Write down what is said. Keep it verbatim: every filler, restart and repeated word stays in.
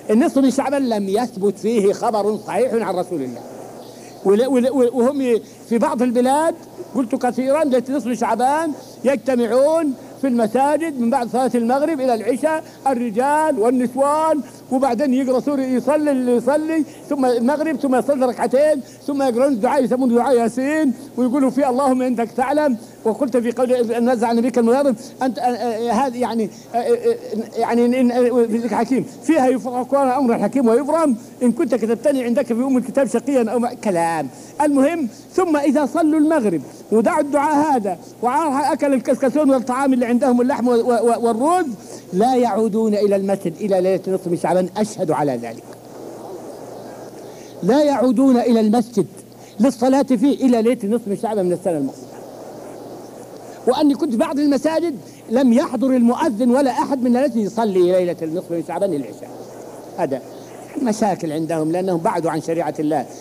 النصف من شعبان لم يثبت فيه خبر صحيح عن رسول الله. وهم في بعض البلاد قلت كثيرا ليلة نصف شعبان يجتمعون في المساجد من بعد صلاة المغرب إلى العشاء، الرجال والنسوان، وبعدين يقرأ سورة، يصلي اللي يصلي ثم المغرب ثم يصلي ركعتين ثم يقرأون الدعاء يسمون دعاء ياسين ويقولوا فيه اللهم إنك تعلم وقلت في قول نزع نبيك المنظم أنت هذه يعني يعني في ذكر حكيم فيها يفرق أمر الحكيم ويبرم إن كنت كتبتني عندك في أم الكتاب شقيا أو كلام. المهم ثم إذا صلوا المغرب ودعوا الدعاء هذا وأكل الكسكسون والطعام اللي عندهم اللحم والرز لا يعودون إلى المسجد إلى ليلة نصف من شعبان. أشهد على ذلك. لا يعودون إلى المسجد للصلاة فيه إلى ليلة نصف من شعبان من السنة المقبلة. وأني كنت في بعض المساجد لم يحضر المؤذن ولا أحد من الذي يصلي ليلة النصف من شعبان العشاء. هذا مشاكل عندهم لأنهم بعدوا عن شريعة الله.